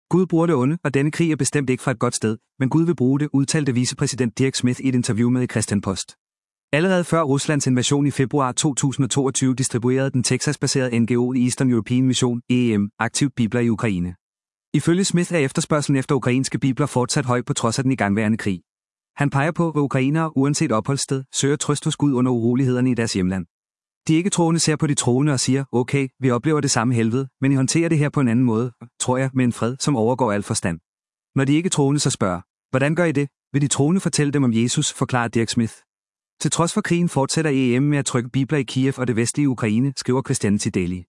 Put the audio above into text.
Gud bruger det onde, og denne krig er bestemt ikke fra et godt sted, men Gud vil bruge det, udtalte vicepræsident Dirk Smith i et interview med Christian Post. Allerede før Ruslands invasion i februar 2022 distribuerede den Texas-baserede NGO Eastern European Mission, EEM, aktivt bibler i Ukraine. Ifølge Smith er efterspørgselen efter ukrainske bibler fortsat høj på trods af den igangværende krig. Han peger på, at ukrainere, uanset opholdssted, søger trøst hos Gud under urolighederne i deres hjemland. De ikke-troende ser på de troende og siger, okay, vi oplever det samme helvede, men I håndterer det her på en anden måde, tror jeg, med en fred, som overgår al forstand. Når de ikke-troende så spørger, hvordan gør I det, vil de troende fortælle dem om Jesus, forklarer Dirk Smith. Til trods for krigen fortsætter EEM med at trykke bibler i Kiev og det vestlige Ukraine, skriver Christianity Daily.